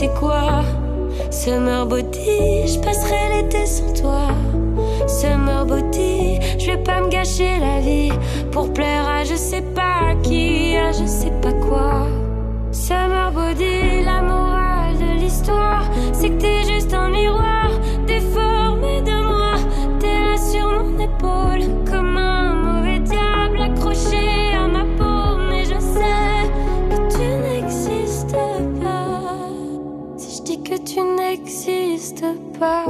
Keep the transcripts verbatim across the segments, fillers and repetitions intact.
sais quoi? Summer body, je passerai l'été sans toi. Summer body, je vais pas me gâcher la vie pour plaire à je sais pas qui, à je sais pas quoi. Summer body, la morale de l'histoire, c'est que t'es juste un miroir déformé de moi. T'es là sur mon épaule comme un mauvais diable accroché à ma peau, mais je sais que tu n'existes pas. Si je dis que tu n'existes pas.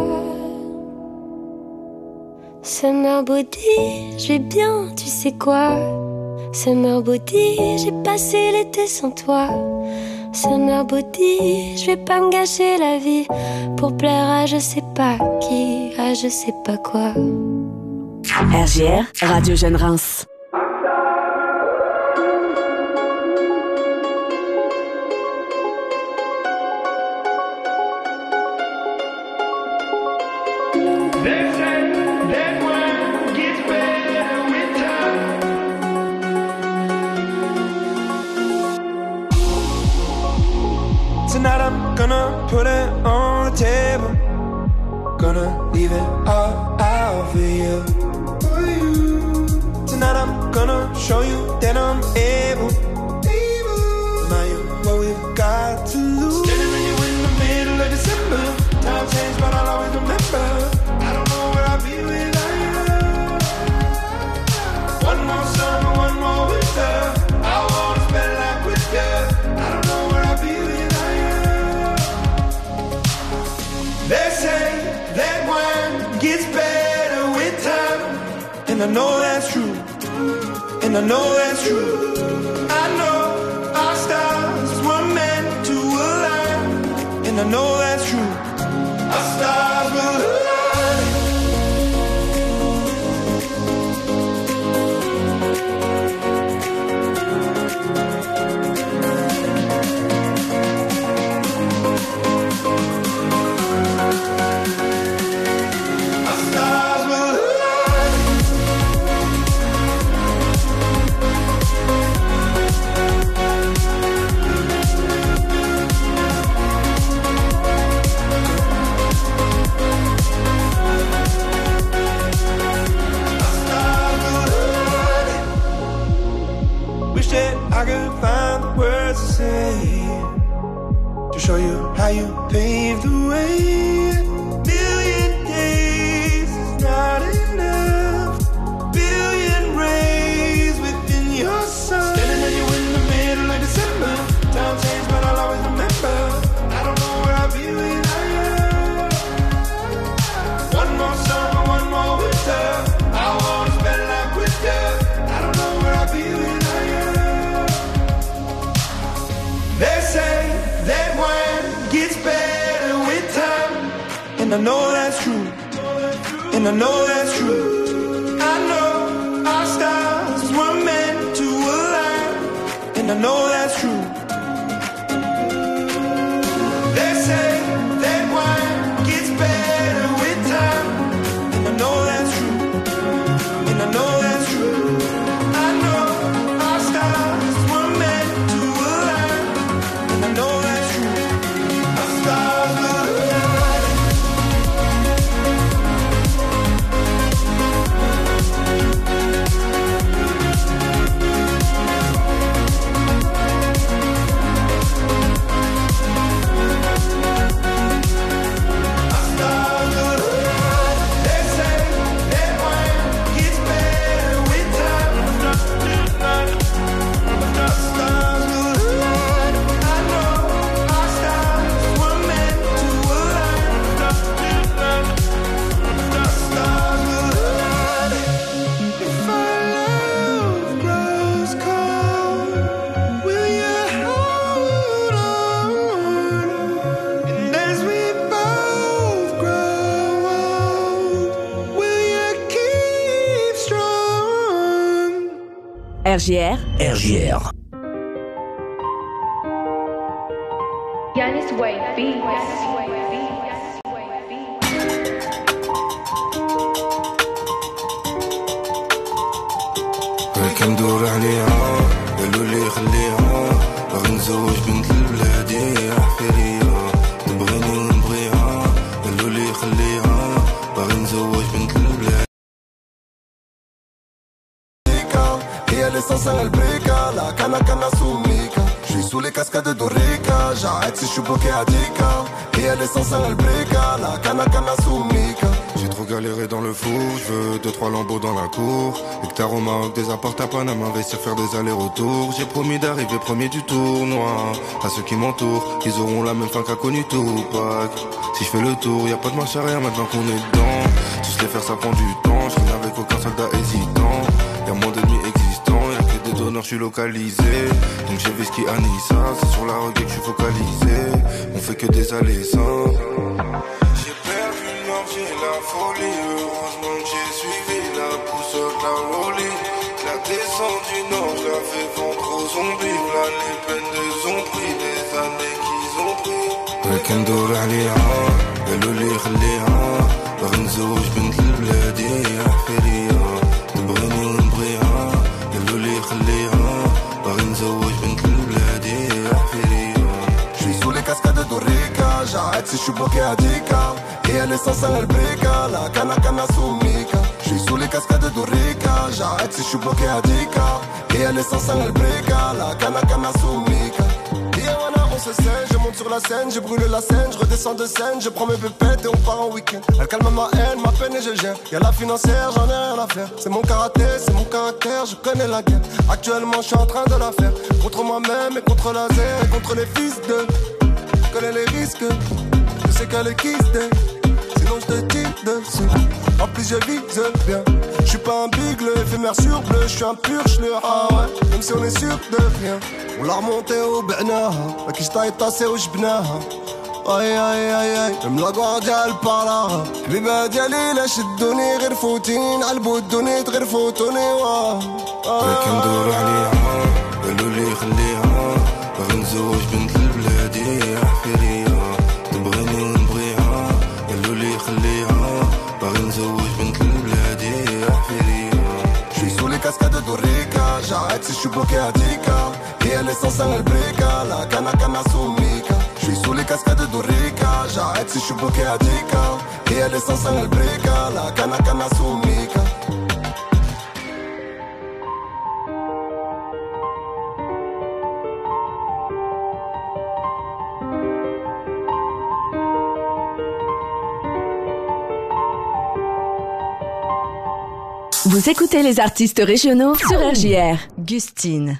Summer body, je vais bien, tu sais quoi? Summer body, j'ai passé l'été sans toi. Summer body, je vais pas me gâcher la vie pour plaire à je sais pas qui, à je sais pas quoi. R J R, Radio Jeune Reims. Tonight I'm gonna put it on the table. Gonna leave it all out for you. Tonight I'm gonna show you that I'm able. Remind you what we've got to lose. Standing with you in the middle of December. Time changed but I'll always remember. I don't know where I'll be without you. One more summer, one more winter. I wanna spend life with you. I don't know where I'll be without you. They say that wine gets better with time, and I know that's true, and I know that's true. I know our stars were meant to align, and I know that's true. Our stars will align. I could find the words to say to show you how you paved the way. Million days is not enough. Billion rays within your sun. Standing with you in the middle of December. Time changed but I'll always remember. I don't know where I'll be without you. One more summer, one more winter. I wanna spend life with you. I don't know where I'll be without you. They say that wine gets better with time, and I know that's true, and I know that's true. I know our stars were meant to align, and I know that's true. They say that wine gets better with time, and I know that's true, and I know that's true. I know our stars were meant to align, and I know that's true. Our stars will align. R J R. R J R. Yannis White Beats. كندور عليها قالوا لي خليها باغي نزوج بنت البلادي عفيرية suis bloqué à dix K. Et elle est sans elle brica, la cana cana sous Mika. J'ai trop galéré dans le four, je veux deux trois lambeaux dans la cour. Hectare au Maroc, des apports à Panama, investir, faire des allers-retours. J'ai promis d'arriver premier du tournoi. À ceux qui m'entourent, ils auront la même fin qu'a connu Tupac. Si je fais le tour, y'a pas de marche arrière maintenant qu'on est dedans. Tous les faire ça prend du temps, je n'ai avec aucun soldat hésitant. Y'a moins d'ennemis existants, y'a que des donneurs, je suis localisé. Donc j'ai whisky Anissa, c'est sur la reggae que je suis focalisé. On fait que des allées sans. J'ai perdu le nord, j'ai la folie. Heureusement que j'ai suivi la boussole, la rollie. La descente du nord, je la fais vendre aux zombies. Là les peines de zombies, des années qu'ils ont pris. لكن ندور عليها قالوا لي خليها باغي نزوج بنت البلاد يا حفيرية تبغيني ونبغيها قالوا لي خليها باغي نزوج بنت البلاد يا حفيرية. Je suis sous les cascades d'Orica, j'arrête si je suis bloqué à dix K. Et elle est sans elle brica, la cana cana sous Mika. Je suis sous les cascades d'Orica, j'arrête si je suis bloqué à dix K. Et elle est sans elle brica, la cana cana sous Mika. On se sait, je monte sur la scène, j'ai brûlé la scène, je redescends de scène, je prends mes pépettes et on part en week-end. Elle calme ma haine, ma peine et je gère. Y'a la financière, j'en ai rien à faire. C'est mon karaté, c'est mon caractère, je connais la guerre. Actuellement, je suis en train de la faire. Contre moi-même et contre laser et contre les fils de. Je connais les risques, je sais qu'elle est kissée. Sinon je te tire dessus. En plus je vise bien. Je suis pas un bigle, éphémère sur bleu. Je suis un pur schleur, ah ouais. Même si on est sûr de rien. On l'a remonté au بعناها. La quicheta est tassée au جبناها. Aïe aïe aïe aïe. Même la guardia elle parlera. البيبة ديالي لا شدوني غير فوتين. عالبو دوني غير فوتوني واه. لكن ندور عليها قالوا لي خليها باغي نزوج بنت البلاد يا حفيرية تبغيني ونبغيها قالوا لي خليها باغي نزوج بنت البلاد يا حفيرية. Je suis sous les cascades d'Orica, j'arrête si je suis bloqué à dix K. Et elle est sans elle brica, la cana cana sous Mika. Je suis sous les cascades d'Orica, j'arrête si je suis bloqué à dix K. Et elle est sans elle brica, la cana cana sous Mika. Vous écoutez les artistes régionaux sur R J R. Gustine.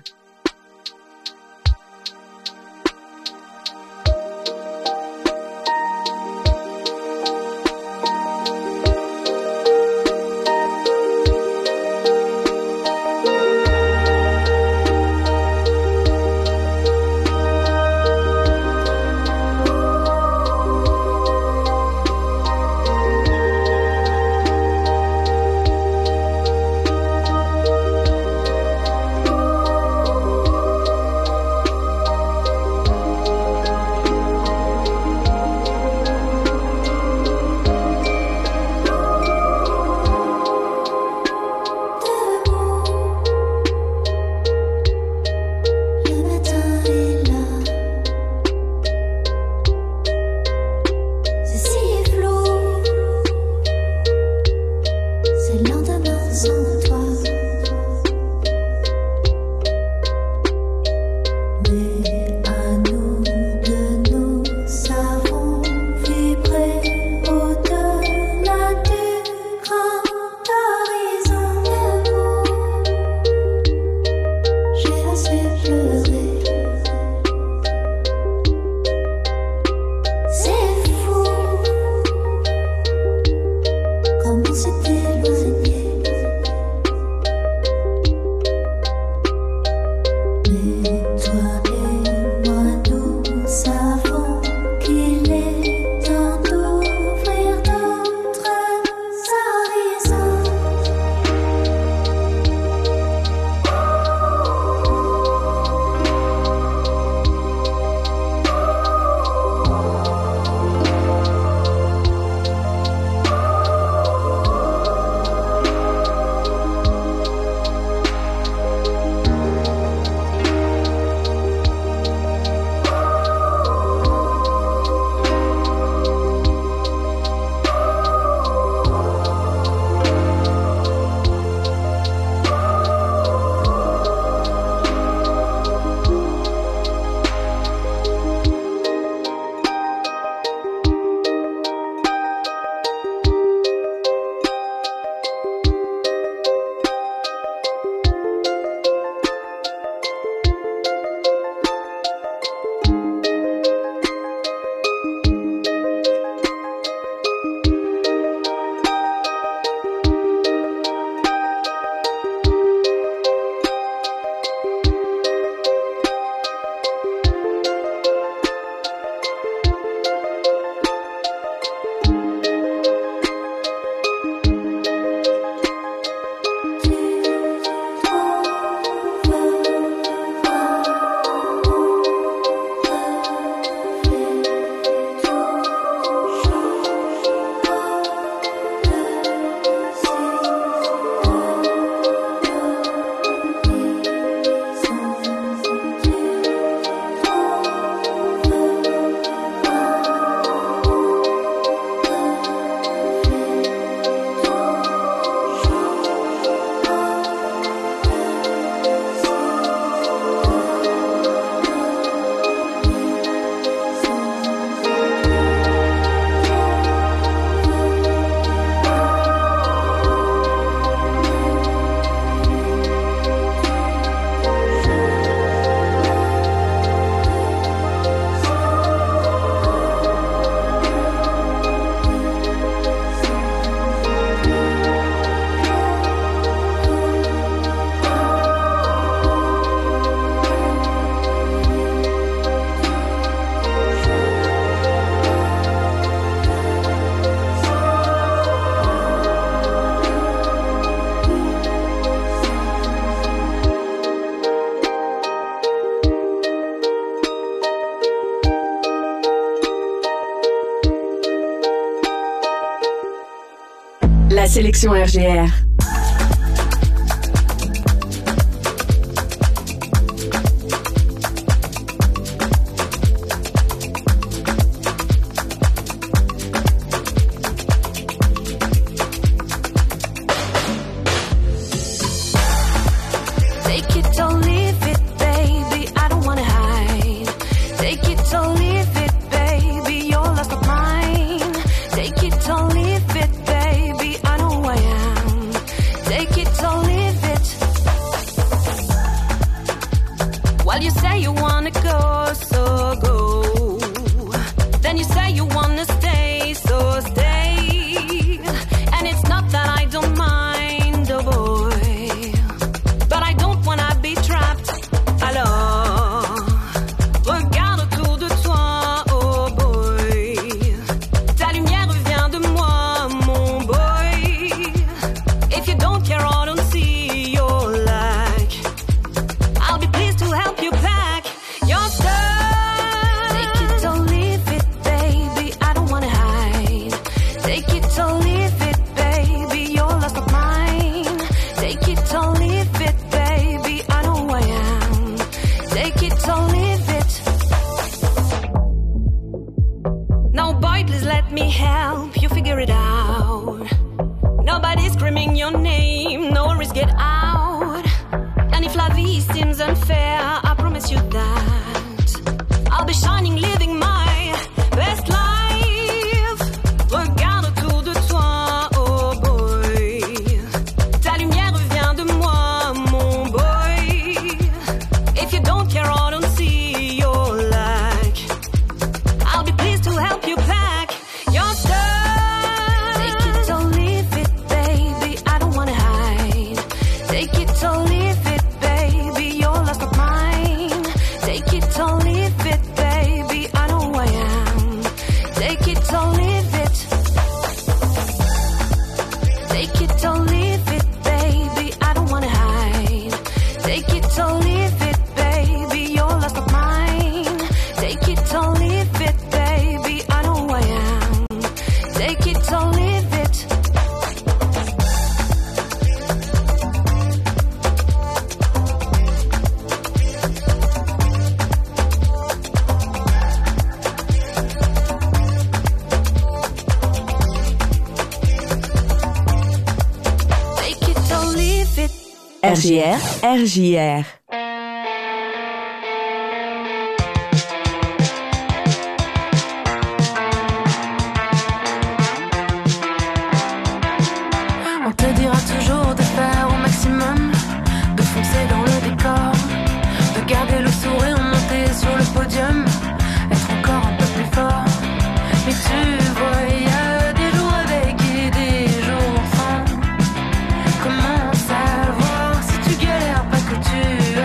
La sélection R G R. R J R, R J R. On te dira toujours de faire au maximum, de foncer dans le décor, de garder le sourire, monter sur le podium, être encore un peu plus fort. Mais tu vois, il y a des jours avec et des jours sans. Comment savoir si tu galères pas que tu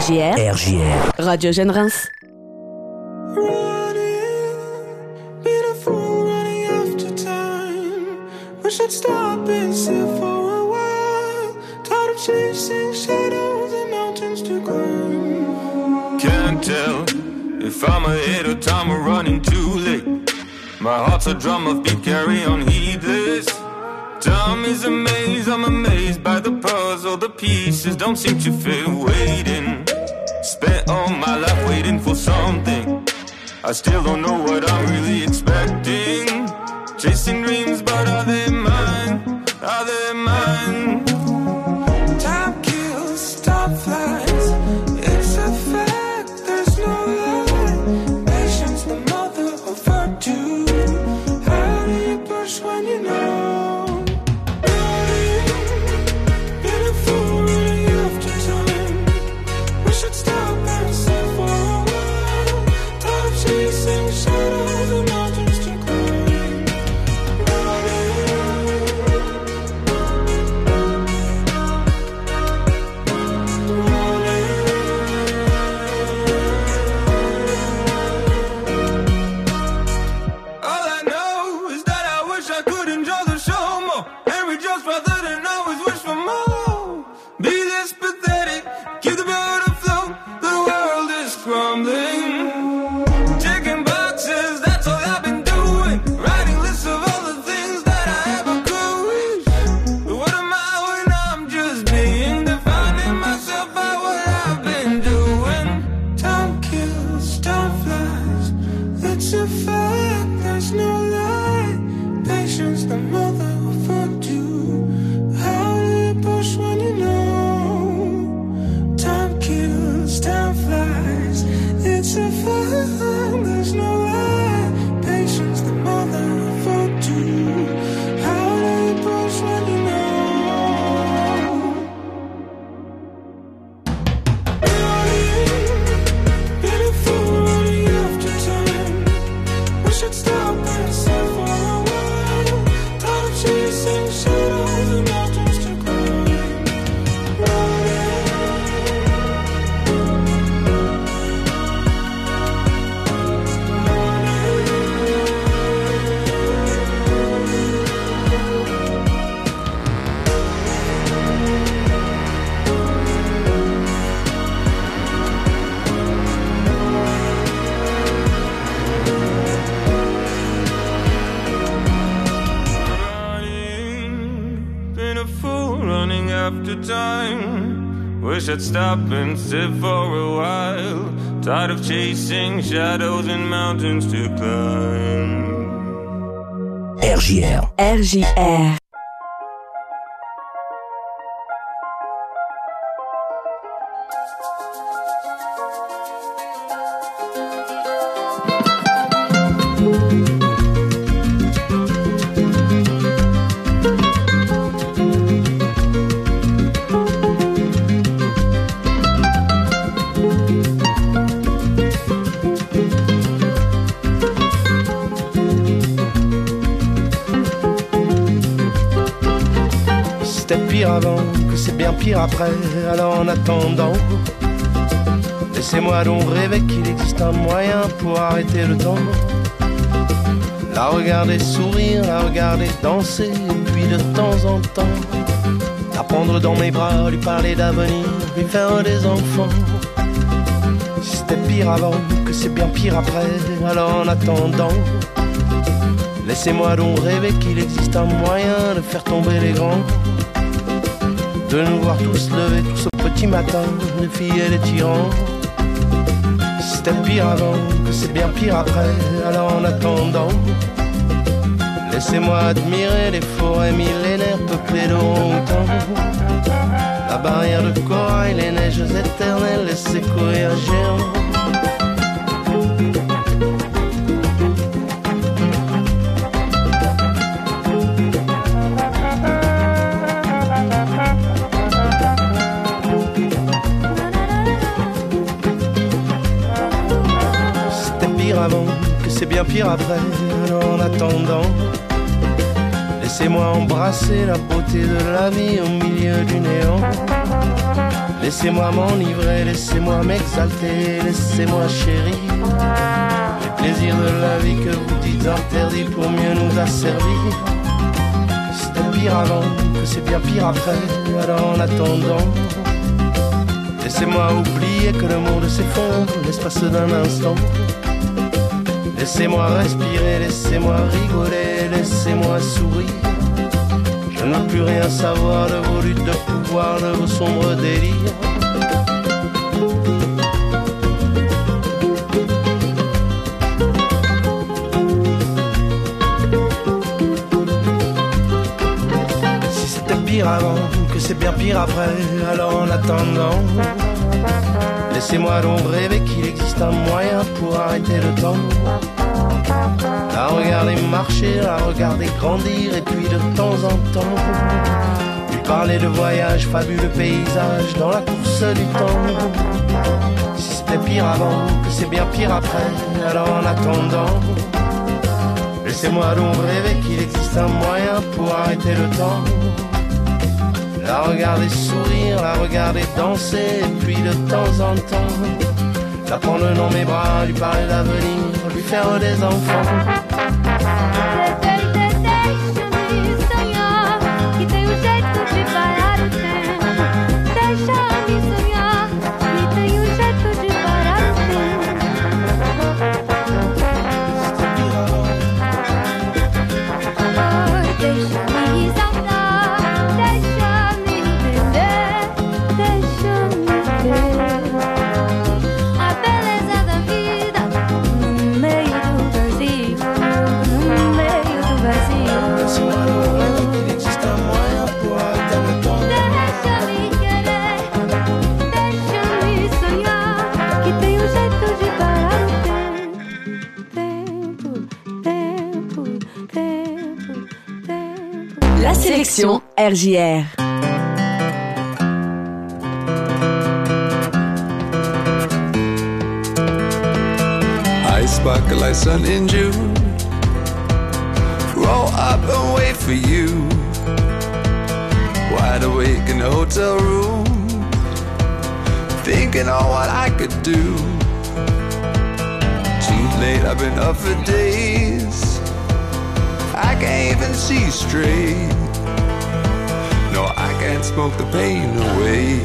J R. R J R. Radio Jeune Reims. Wish I'd stop and sit for a while. Tired of chasing shadows and mountains to climb. Can't tell if I'm ahead of time or running too late. My heart's a drum of beat, carry on heedless. Time is a maze, I'm amazed by the puzzle. The pieces don't seem to fit waiting. Spent all my life waiting for something. I still don't know what I'm really expecting. Chasing dreams, but are they mine? Are they mine? Time kills, time flies. It's a fact, there's no lie. Patience, the mother of virtue. How do you push when you know? Been a fool running after time. Wish I'd stop and sit for a while. Tired of chasing shadows and mountains to climb. Wish I'd stop and sit for a while. Tired of chasing shadows and mountains to climb. R J R. R J R. Avant, que c'est bien pire après. Alors en attendant, laissez-moi donc rêver qu'il existe un moyen pour arrêter le temps. La regarder sourire, la regarder danser, et puis de temps en temps la prendre dans mes bras, lui parler d'avenir, lui faire des enfants. Si c'était pire avant, que c'est bien pire après. Alors en attendant, laissez-moi donc rêver qu'il existe un moyen de faire tomber les grands. De nous voir tous lever tous au petit matin, les filles et les tyrans. Si c'était pire avant, que c'est bien pire après. Alors en attendant, laissez-moi admirer les forêts millénaires peuplées d'orang-outans. La barrière de corail, les neiges éternelles, les séquoias géants. Avant, que c'est bien pire après. Alors en attendant, laissez-moi embrasser la beauté de la vie au milieu du néant. Laissez-moi m'enivrer, laissez-moi m'exalter, laissez-moi chérir les plaisirs de la vie que vous dites interdits pour mieux nous asservir. C'était pire avant, que c'est bien pire après, alors en attendant, laissez-moi oublier que le monde s'effondre l'espace d'un instant. Laissez-moi respirer, laissez-moi rigoler, laissez-moi sourire. Je ne veux plus rien savoir de vos luttes de pouvoir, de vos sombres délires. Si c'était pire avant, que c'est bien pire après, alors en attendant, laissez-moi donc rêver qu'il existe un moyen pour arrêter le temps. La regarder marcher, la regarder grandir, et puis de temps en temps lui parler de voyages, fabuleux paysages dans la course du temps. Si c'était pire avant, que c'est bien pire après, alors en attendant, laissez-moi donc rêver qu'il existe un moyen pour arrêter le temps. La regarder sourire, la regarder danser, et puis de temps en temps la prendre dans mes bras, lui parler d'avenir, lui faire des enfants. La sélection R J R. I sparkle like sun in June. Roll up and wait for you. Wide awake in the hotel room, thinking on what I could do. Too late, I've been up for days. I can't even see straight. No, I can't smoke the pain away.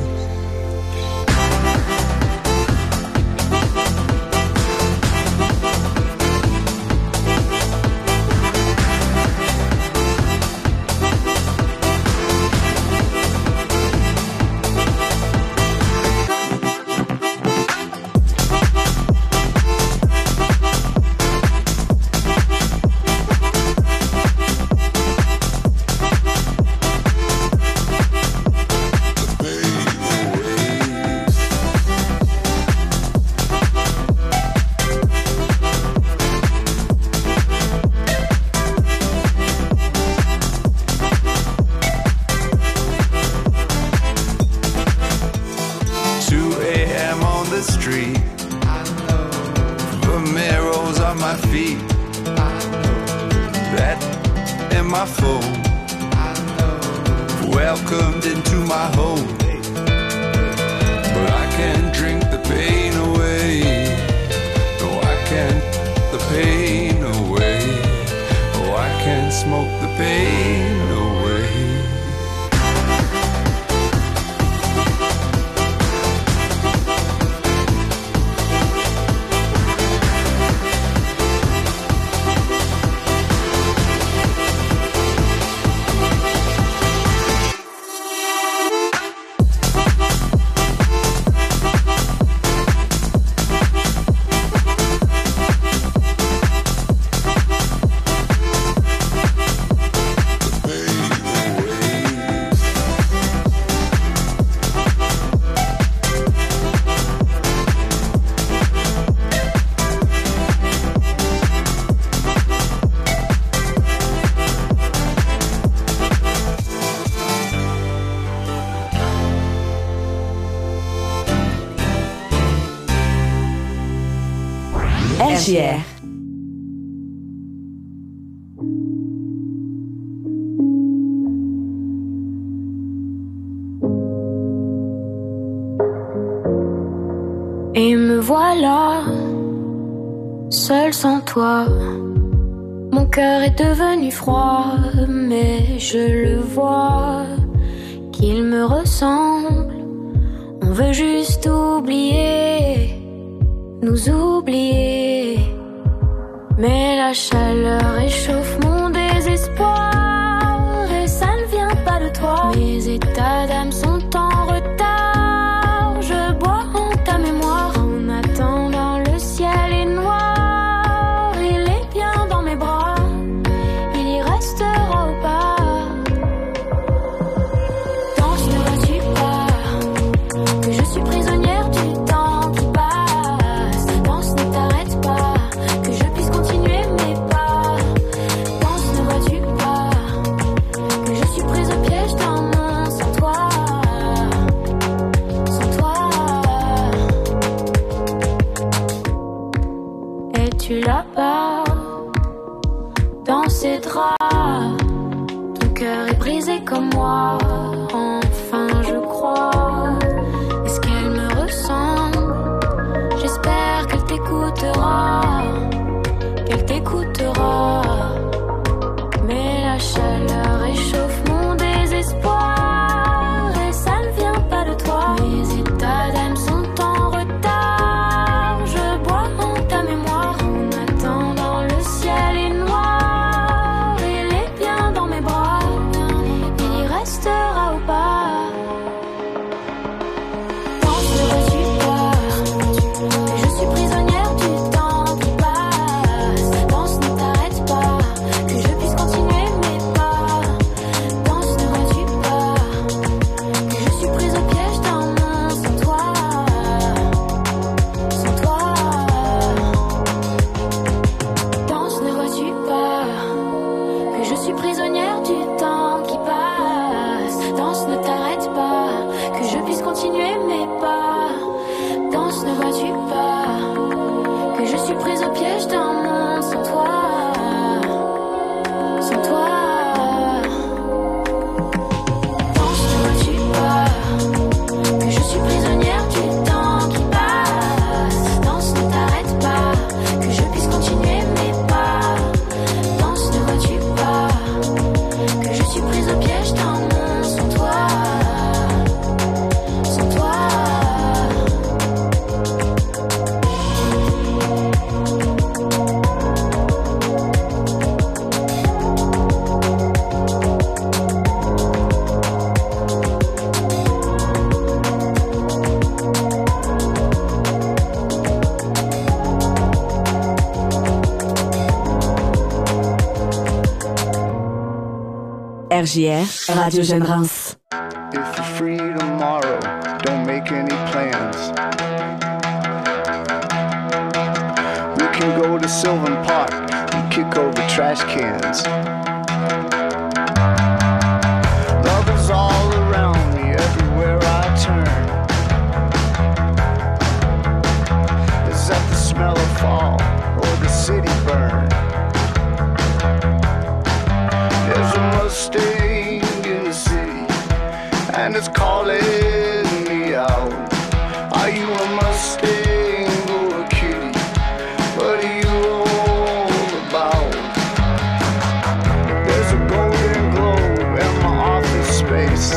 R J R. voilà, seul sans toi. Mon cœur est devenu froid, mais je le vois, qu'il me ressemble. On veut juste oublier, nous oublier. Mais la chaleur réchauffe mon désespoir, et ça ne vient pas de toi. Mes états d'âme sont en retard, je bois en ta mémoire. En attendant, le ciel est noir, il est bien dans mes bras, il y restera ou pas. Danse, ne vois-tu pas que je suis prisonnière du temps qui passe? Danse, ne t'arrête pas, que je puisse continuer mes pas. Danse, ne vois-tu pas que je suis prise au piège d'un monde sans toi, sans toi. Es-tu là-bas dans ces draps? Ton cœur est brisé comme moi, enfin je crois. Est-ce qu'elle me ressemble? J'espère qu'elle t'écoutera, qu'elle t'écoutera. Mais la chaleur réchauffe mon désespoir, et ça ne vient pas de toi. Mes états d'âme sont en retard, je bois en ta mémoire. En attendant, le ciel est noir, il est bien dans mes bras, il y restera ou pas. Danse, ne vois-tu pas que je suis prisonnière du temps qui passe? Danse, ne t'arrête pas, que je puisse continuer mes pas. Danse, ne vois-tu pas que je suis prise au piège d'un monde sans toi, sans toi. Danse, ne vois-tu pas que je suis prisonnière du temps qui passe? Danse, ne t'arrête pas, que je puisse continuer mes pas. Danse, ne vois-tu pas que je suis prise au piège d'un monde sans toi, sans toi. Danse, ne vois-tu pas que je suis prisonnière du temps qui passe? Danse, ne t'arrête pas, que je puisse continuer mes pas. Danse, ne vois-tu pas que je suis prise au piège d'un monde sans toi, sans toi. R J R, Radio Jeune Reims. If you're free tomorrow, don't make any plans. We can go to Sylvan Park and kick over trash cans. Love is all around me, everywhere I turn. Is that the smell of fall or the city burn? There's a Mustang in the city, and it's calling me out. Are you a Mustang or a kitty? What are you all about? There's a golden globe in my office space,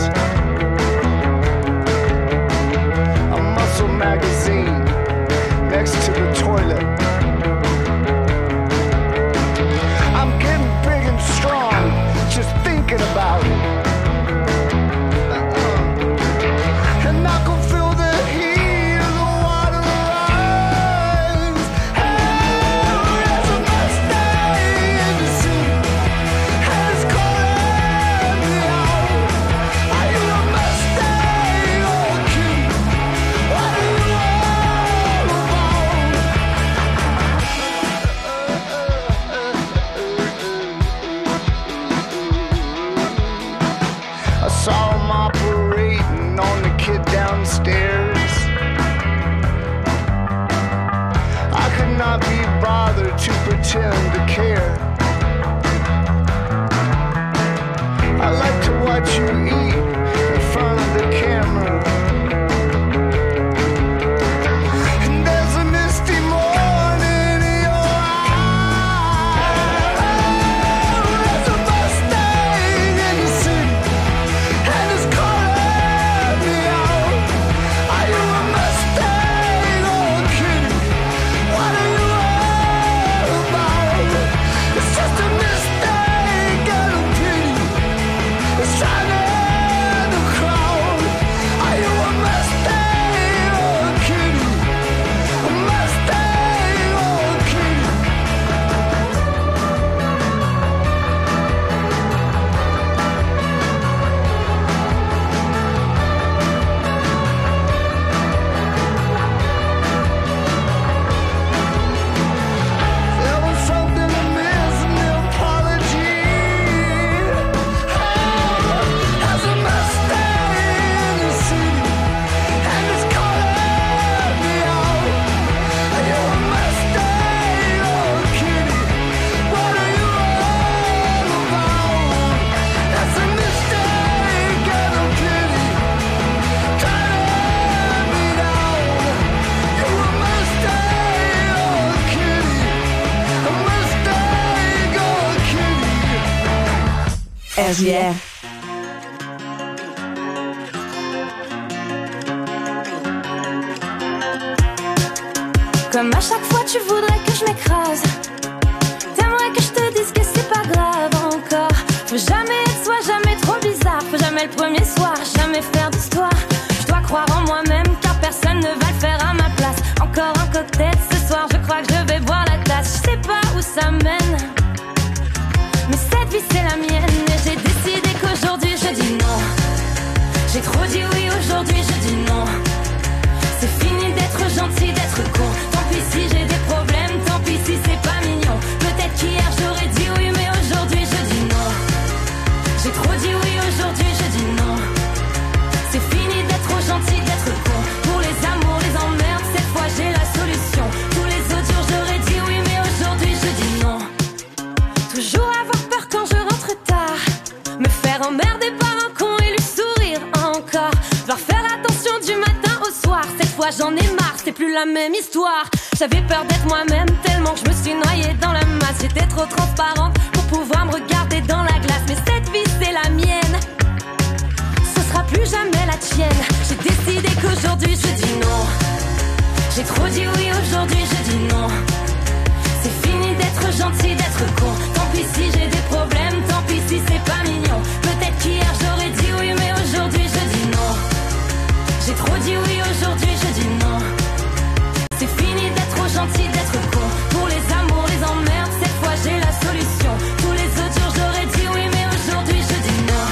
a muscle magazine next to the toilet. I'm getting big and strong just thinking about it. Uh-uh. R J R. Comme à chaque fois tu voudrais que je m'écrase, t'aimerais que je te dise que c'est pas grave encore. Faut jamais être soi, jamais trop bizarre. Faut jamais le premier soir, jamais faire d'histoire. Je dois croire en moi-même car personne ne va le faire à ma place. Encore un cocktail ce soir, je crois que je vais boire la tasse. Je sais pas où ça mène, mais cette vie c'est la mienne. Et j'ai décidé qu'aujourd'hui je dis non. J'ai trop dit oui, aujourd'hui je dis non. C'est fini d'être gentil, d'être con. Tant pis si j'ai des problèmes, tant pis si c'est pas mignon. Peut-être qu'hier j'aurais dit oui, mais aujourd'hui je dis non. J'ai trop dit oui, aujourd'hui je dis non. C'est fini d'être trop gentil, d'être con. Pour les amours, les emmerdes, cette fois j'ai la solution. Tous les autres jours j'aurais dit oui, mais aujourd'hui je dis non. Toujours avoir peur quand je rentre tard, me faire emmerder par un con et lui sourire encore. Devoir faire attention du matin au soir. Cette fois j'en ai marre, c'est plus la même histoire. J'avais peur d'être moi-même tellement que je me suis noyée dans la masse. J'étais trop transparente pour pouvoir me regarder dans la glace. Mais cette vie c'est la mienne, ce sera plus jamais la tienne. J'ai décidé qu'aujourd'hui je dis non. J'ai trop dit oui, aujourd'hui je dis non. C'est fini d'être gentil, d'être con. Tant pis si j'ai des problèmes, tant pis si c'est pas mignon. Peut-être qu'hier j'aurais dit oui, mais aujourd'hui je dis non. J'ai trop dit oui, aujourd'hui je dis non. C'est fini d'être trop gentil, d'être con. Pour les amours, les emmerdes, cette fois j'ai la solution. Tous les autres jours j'aurais dit oui, mais aujourd'hui je dis non.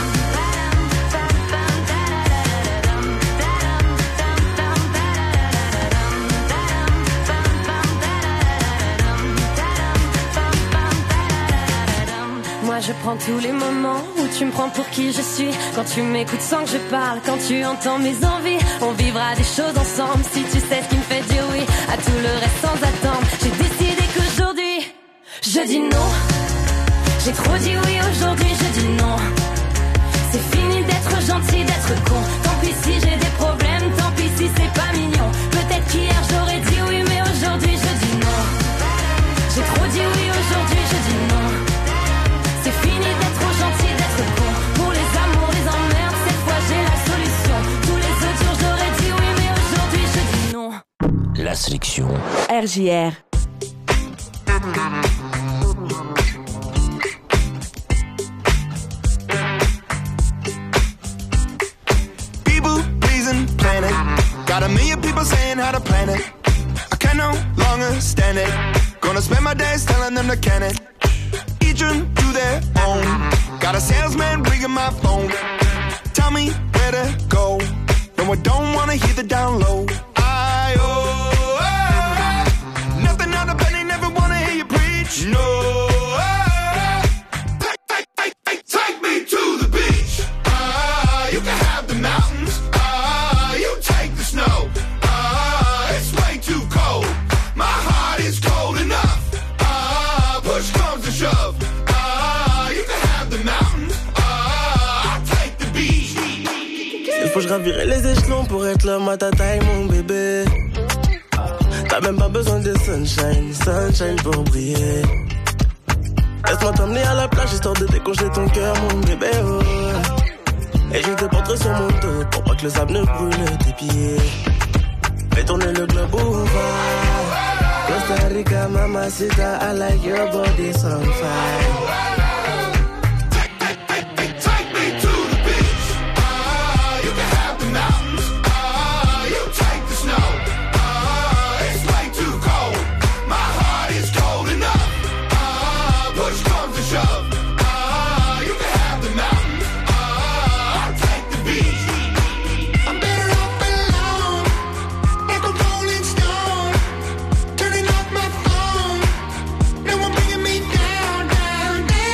Moi je prends tous les moments où tu me prends pour qui je suis. Quand tu m'écoutes sans que je parle, quand tu entends mes envies. On vivra des choses ensemble si tu sais ce qui me fait dire oui à tout le reste sans attendre. J'ai décidé qu'aujourd'hui je dis non. J'ai trop dit oui, aujourd'hui je dis non. C'est fini d'être gentil, d'être con. Tant pis si j'ai des problèmes, tant pis si c'est pas mignon. Peut-être qu'hier j'aurais dit oui, mais aujourd'hui je dis non. J'ai trop dit oui, aujourd'hui je dis non. C'est fini d'être trop gentil, d'être con. Pour les amours, les emmerdes, cette fois j'ai la solution. Tous les autres jours j'aurais dit oui, mais aujourd'hui je dis non. La sélection R J R. People pleasing planet. Got a million people saying how to plan it. I can no longer stand it. Gonna spend my days telling them to can it. Each one to their own. Got a salesman ringing my phone. Tell me where to go. No, I don't wanna hear the down low. I oh, oh, nothing out of bed, they never wanna hear you preach. No, oh, take, take, take, take, take me to the beach. Ah, you can have the mountains. Ah, you take the snow. Ah, it's way too cold. My heart is cold enough. Ah, push comes to shove. Faut que je gravirai les échelons pour être l'homme à ta taille, mon bébé. T'as même pas besoin de sunshine, sunshine pour briller. Laisse-moi t'emmener à la plage histoire de décongeler ton cœur, mon bébé. Oh. Et je te porterai sur mon dos pour pas que le sable ne brûle tes pieds. Fais tourner le globe où on va. Costa Rica, mamacita, I like your body's on fire. Turning off my phone, no one bringing me down, down, down.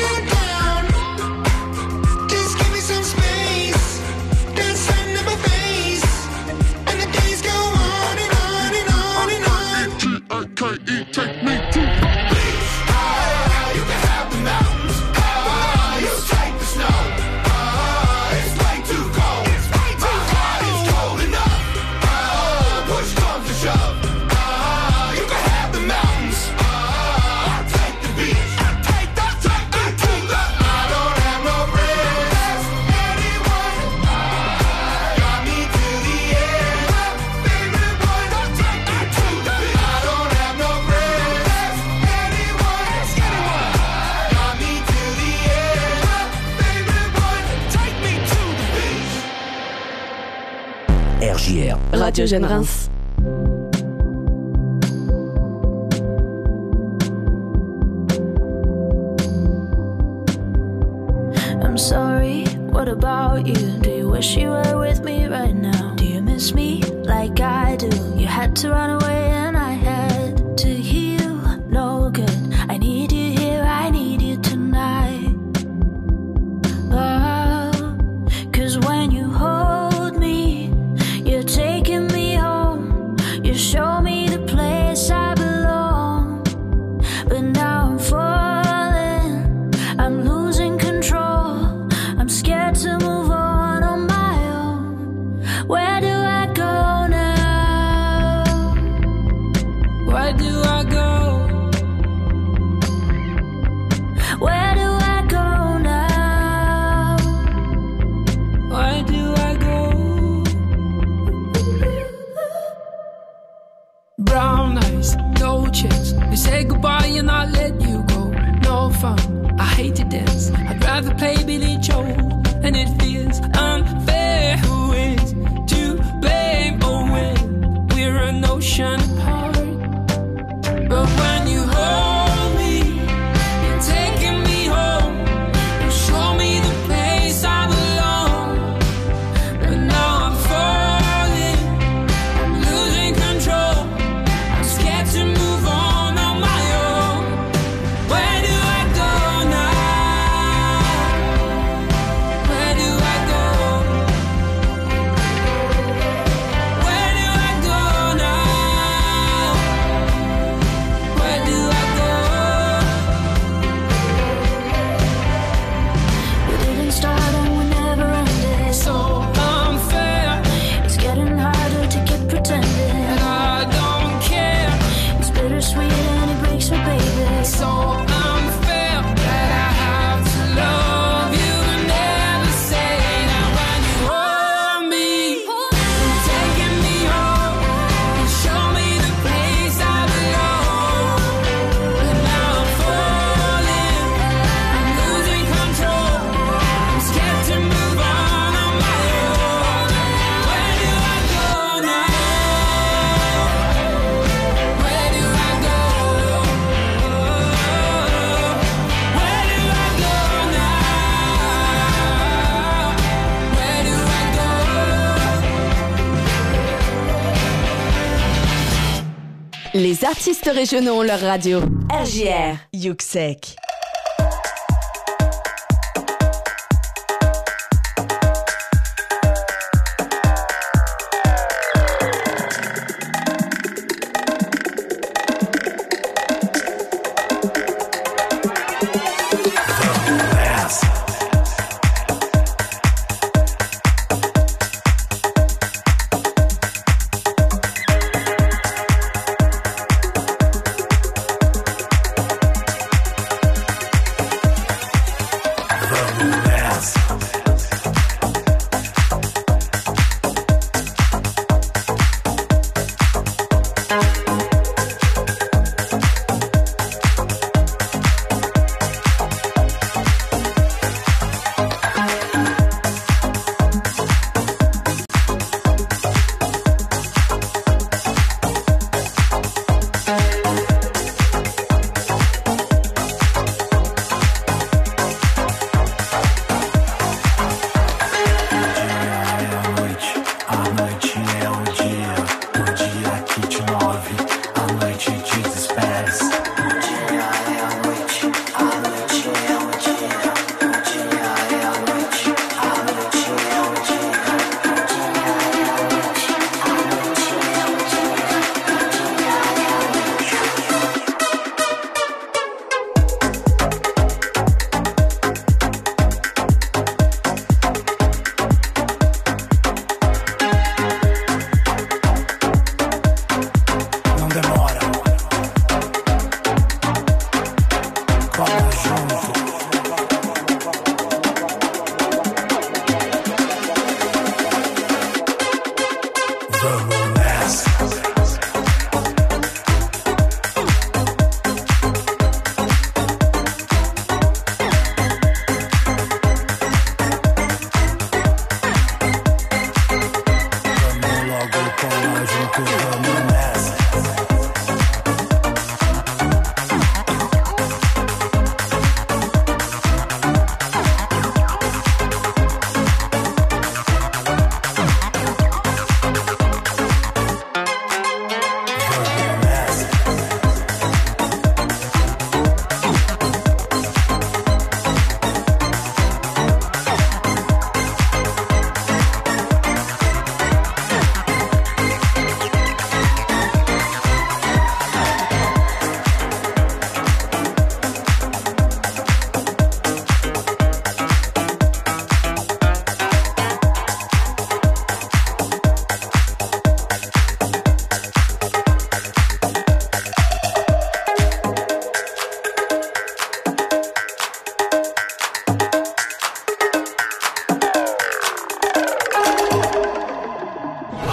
J R. Radio Jeune Reims. I'm sorry, what about you? Do you wish you were with me right now? Do you miss me like I do? You had to run away and I had to heal. No good, I need you here, I need you tonight. Oh, 'cause when you hold me, you're taking me home. You show me the place I belong. But now I'm falling, I'm losing control. I'm scared to move on on my own. Where do I go now? Where do I go? Where do I go now? Where do I go? Brown eyes, no chance. We say goodbye and I let you go. No fun, I hate to dance. I'd rather play Billy Joe. And it feels unfair. Who is to blame? Oh, when we're an ocean apart. But when you hold me, you're taking me home. You show me the place I belong. But now I'm falling, I'm losing control. I'm scared to move on on my own. Where do I go now? Where do I go? Where do I go now? Where do I go? We didn't start and we never ended. So unfair, It's getting harder to keep pretending. and I don't care. It's bittersweet and it breaks me, baby. So unfair that I have to love you and never say that. When you hold me, you're taking me home. You show me the place I belong. But now I'm falling, I'm losing control. I'm scared to move on on my own. Where do I go now? Where do I go? Where do I go now? Where do I go? Les artistes régionaux ont leur radio. R J R. Yuxek. Where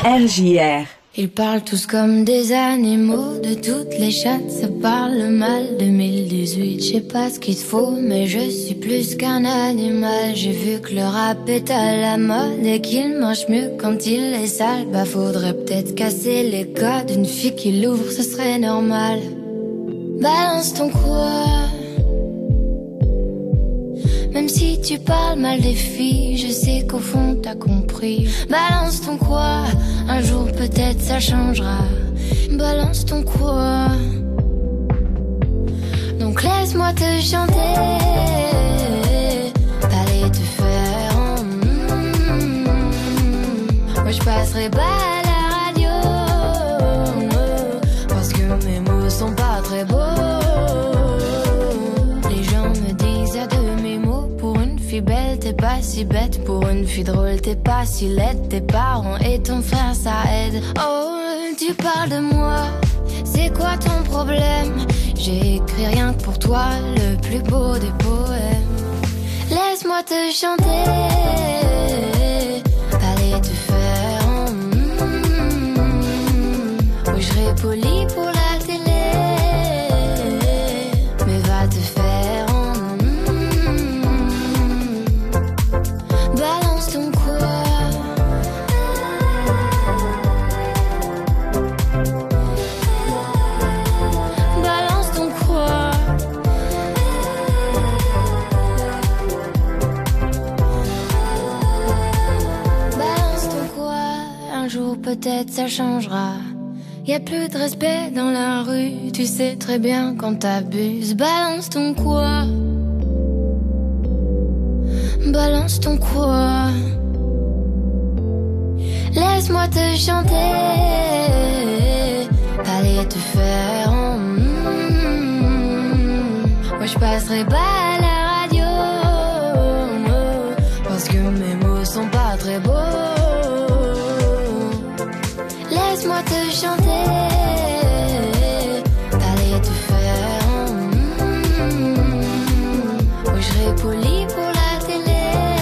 R J R. Ils parlent tous comme des animaux, de toutes les chattes, ça parle mal. deux mille dix-huit, je sais pas ce qu'il te faut, mais je suis plus qu'un animal. J'ai vu que le rap est à la mode et qu'il mange mieux quand il est sale. Bah faudrait peut-être casser les codes, une fille qui l'ouvre, ce serait normal. Balance ton quoi. Même si tu parles mal des filles, je sais qu'au fond t'as compris. Balance ton quoi, un jour peut-être ça changera. Balance ton quoi. Donc laisse-moi te chanter. T'allais te faire en mm, moi je passerai pas à la radio, parce que mes mots sont pas très beaux. Belle, t'es pas si bête. Pour une fille drôle, t'es pas si laide. Tes parents et ton frère, ça aide. Oh, tu parles de moi, c'est quoi ton problème? J'ai écrit rien que pour toi, le plus beau des poèmes. Laisse-moi te chanter. Allez te faire en mm, oui, je serai poli pour la télé, mais va te faire. Peut-être ça changera. Y a plus de respect dans la rue. Tu sais très bien quand t'abuses. Balance ton quoi. Balance ton quoi. Laisse-moi te chanter. Allez te faire en mm, moi je passerai pas à la radio, parce que mes mots sont pas très beaux. Laisse-moi te chanter. Allez te faire en mm, oui, je serai poli pour la télé,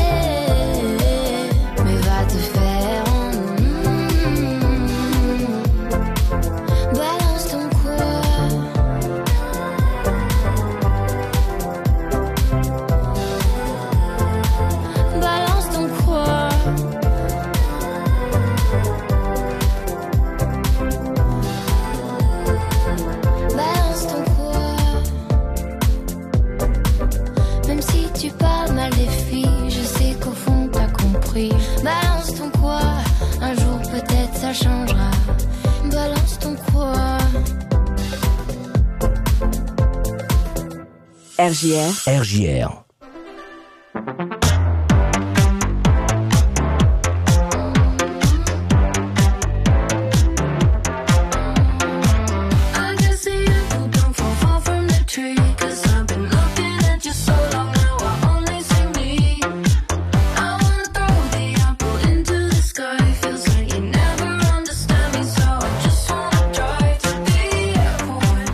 mais va te faire en mm, balance ton quoi. Balance ton quoi. Tu parles mal des filles, je sais qu'au fond t'as compris. Balance ton quoi, un jour peut-être ça changera. Balance ton quoi. R J R. R J R.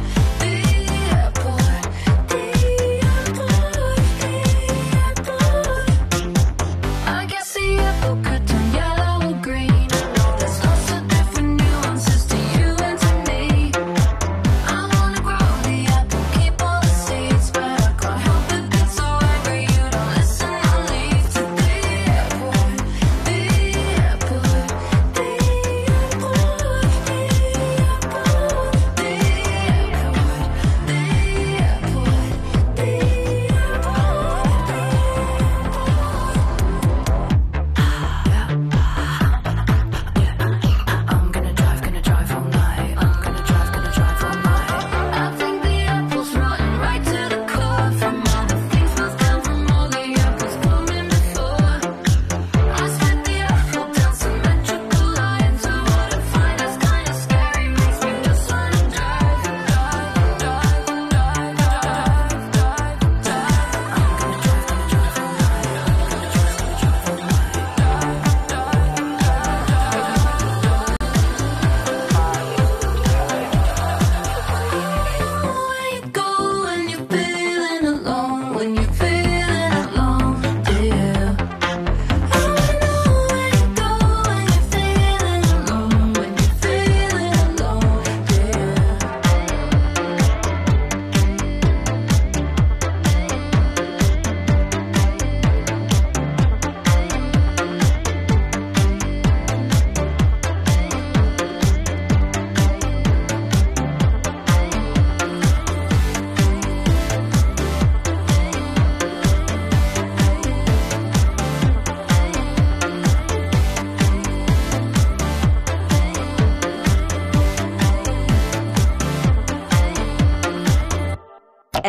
Airport, the airport, the airport.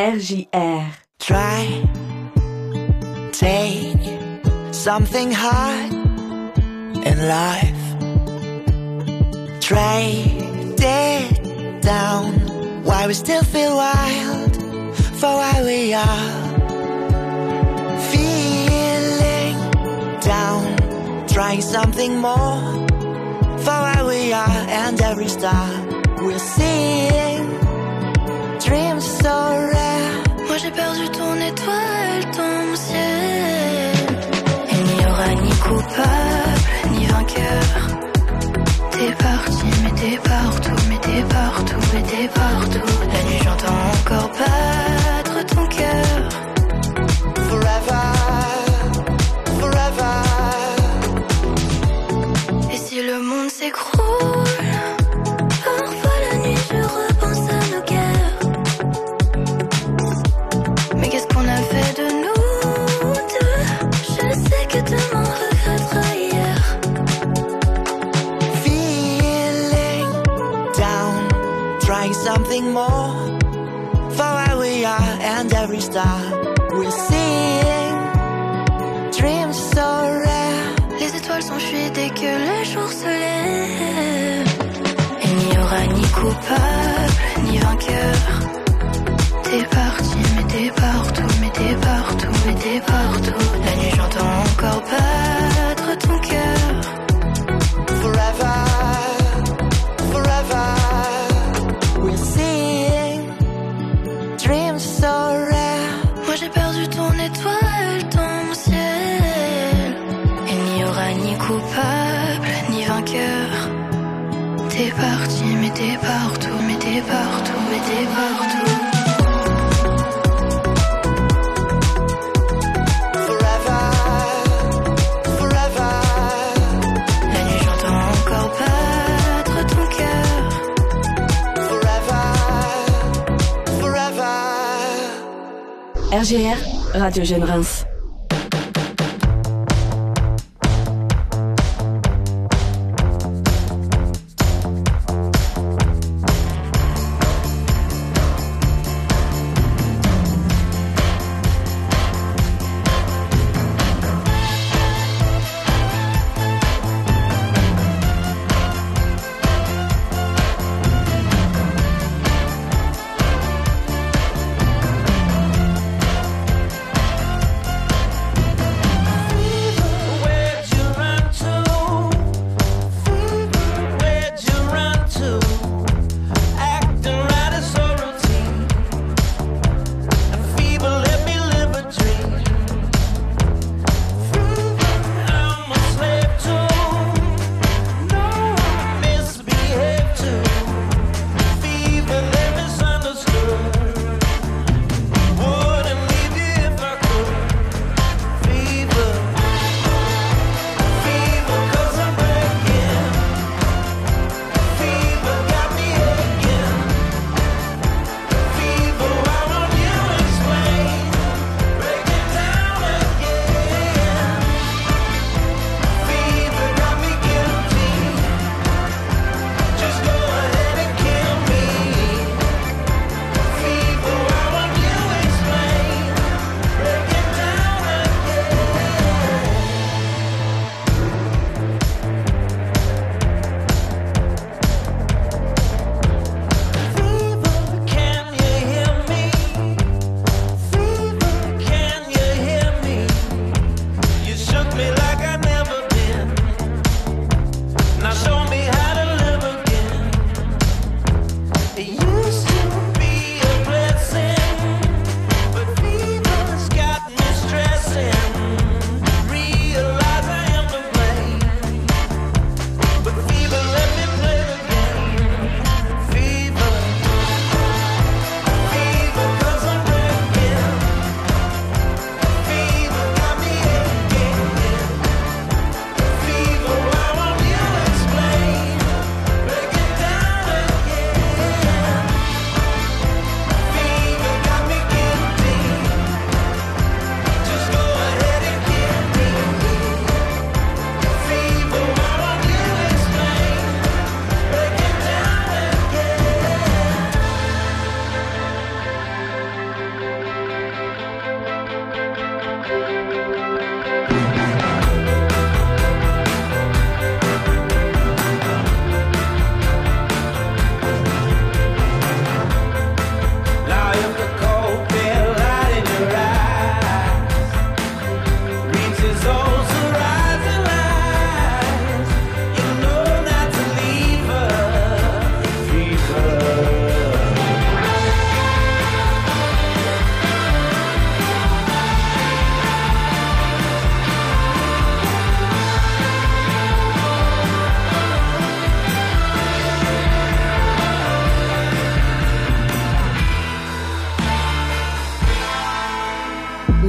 R J R. Try, take something hard in life. Trade it down. Why we still feel wild for why we are. Feeling down, trying something more for why we are. And every star we're seeing, dreams so rare. Moi j'ai perdu ton étoile, ton ciel. Il n'y aura ni coupable, ni vainqueur. T'es parti, mais t'es partout, mais t'es partout, mais t'es partout. La nuit j'entends encore battre ton cœur. Forever, forever. Et si le monde s'écroule, parfois la nuit je repense à nos guerres. Mais qu'est-ce qu'on a fait de nous deux? Je sais que demain regrettera hier. Feeling down, trying something more for why we are. And every star we're seeing, dreams so rare. Les étoiles s'enfuient dès que le jour se lève. Il n'y aura ni coupable, ni vainqueur. T'es parti, mais t'es partout, mais t'es partout, mais t'es partout. La nuit j'entends encore battre ton cœur. Forever, forever. We're seeing, dreams so rare. Moi j'ai perdu ton étoile, ton ciel. Il n'y aura ni coupable, ni vainqueur. T'es parti, mais t'es partout, mais t'es partout, mais t'es partout. Forever, forever. La nuit j'entends encore battre ton cœur. Forever, forever. R J R, Radio Jeune Reims.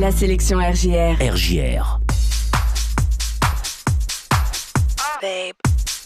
La sélection R J R. R J R. Babe.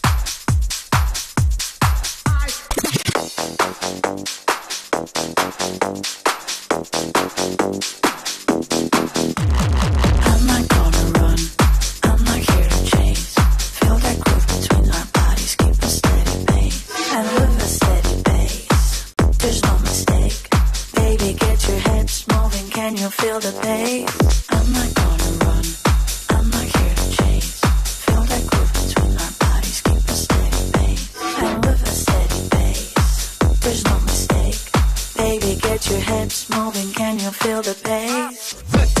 I'm not gonna run, I'm not here to chase. Feel that groove between our bodies, keep a steady pace. And with a steady pace, there's no mistake. Baby, get your hips moving, can you feel the bass? I'm not gonna run, I'm not here to chase. Feel that groove between our bodies, keep a steady pace. And with a steady pace, there's no mistake. Baby, get your hips moving, can you feel the bass?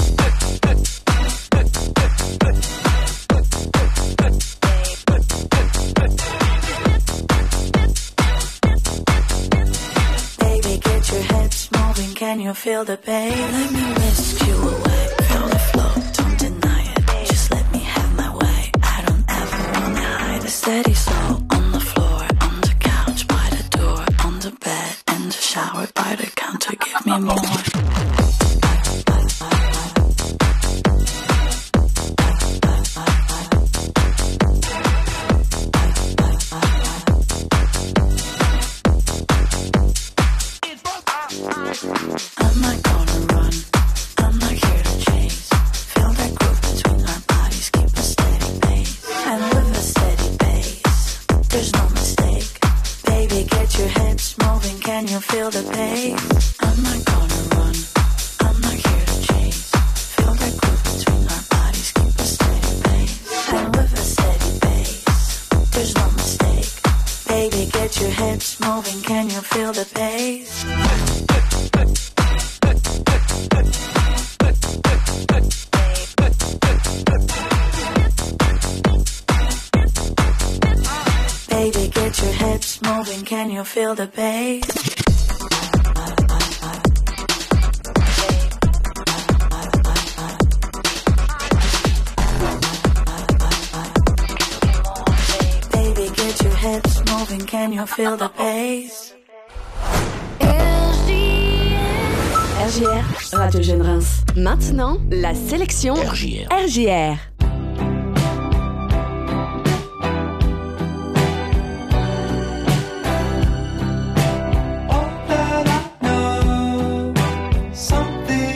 Baby, get your hips moving, can you feel the bass? Let me whisk you away, feel the flow, don't deny it. Just let me have my way, I don't ever wanna hide. A steady slow on the floor, on the couch, by the door, on the bed, in the shower, by the counter, give me more. I'm not gonna run, I'm not here to chase. Feel that groove between our bodies, keep a steady pace. And with a steady pace, there's no mistake. Baby, get your hips moving, can you feel the bass? I'm not gonna run, I'm not here to chase. Feel that groove between our bodies, keep a steady pace. And with a steady pace, there's no mistake. Baby, get your hips moving, can you feel the bass? Baby, get your hips moving, can you feel the bass? Baby, get your hips moving, can you feel the bass? R J R, Radio Jeune Reims. Maintenant, la sélection R J R. R J R.